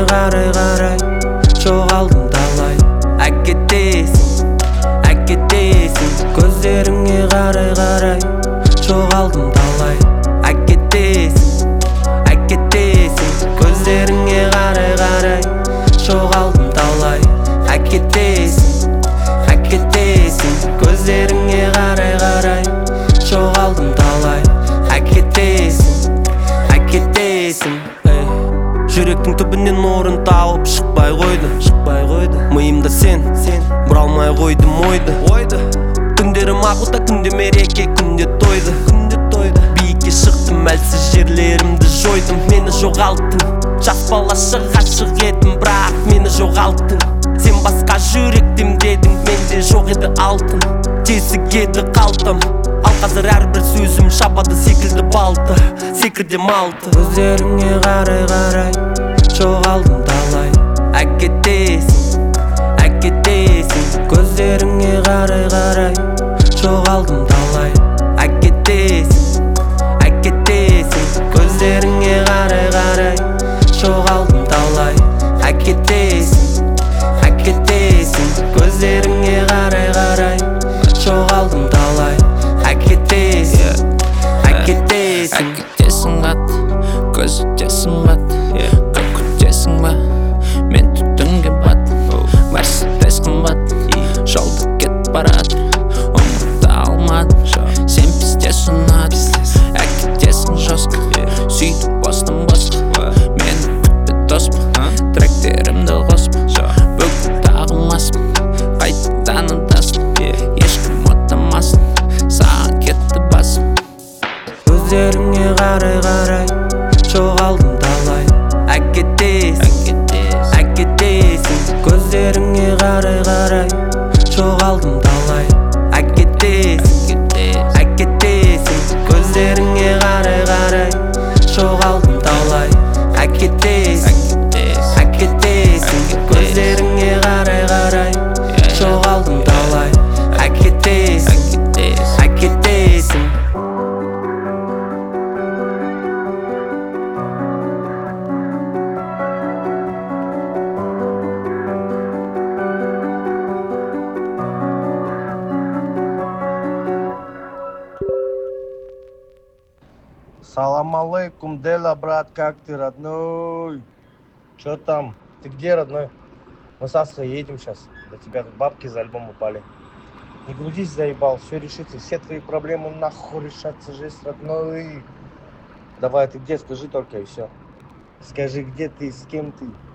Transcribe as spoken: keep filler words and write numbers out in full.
қарай қарай жоғалдым талай. Әкетесің, әкетесің, көздеріңе қарай қарай жоғалдым талай. Әкетесің, әкетесің, көздеріңе қарай қарай жоғалдым талай. Әкетесің, әкетесің, көздеріңе қарай қарай жоғалдым талай. Әкетесің, әкетесің, ей. Жүректің түбінен орын тауып шықпай қойды, шықпай қойды. Миымда сен, сен бұралмай қойдым ойды, ойды. Күндерім ақылда, күнде мереке, күнде тойды, күнде тойды. Биікке шықтым, әлсіз жерлерімді жойдым. Мені жоғалттың, жас балаша ғашық едім, бірақ мені жоғалттың. Сен басқа жүректем дедің, менде жоқ еді алтын. Тесік еді қалтам, ал қазір әрбір сөзім шабады секілді балты, секірде малты. Көздеріңе қарай қарай жоғалдым талай. Әкетесің, әкетесің, көздеріңе қарай қарай жоғалдым талай. Әкетесің, әкетесің, көздеріңе қарай қарай жоғалдым талай. Әкетесің, әкетесің, көздеріңе қарай қарай жоғалдым талай. Әкетесің, әкетесің, әкетесің қат, көзітесің бат, көкітесің ба, мен түтінге бат. Мерседес қымбат, жолда кетіп баратыр, ұмыта алмадым, сен пісте ұнады. Әкетесің жосқа, сөйтіп бостан босқа, мені күтпе доспа, тректерімді қоспа. Бүгін тағылмаспын, қайтадан ұдаспын, ешкім отамасын, саған кетті басым. Көздеріңе қарай қарай жоғалдым талай. Әкетесің, әкетесің, көздеріңе қарай қарай жоғалдым талай. Әкетесің, әкетесің, көздеріңе қарай қарай жоғалдым талай. Әкетесің, әкетесің, көздеріңе қарай қарай жоғалдым талай. Әкетесің, әкетесің. Салам алейкум, Дела, брат, как ты, родной? Чё там? Ты где, родной? Мы с Астрой едем сейчас. До тебя тут бабки за альбом упали. Не грузись, заебал, все решится. Все твои проблемы нахуй решатся, жесть, родной. Давай, ты где, скажи только и все. Скажи, где ты, с кем ты.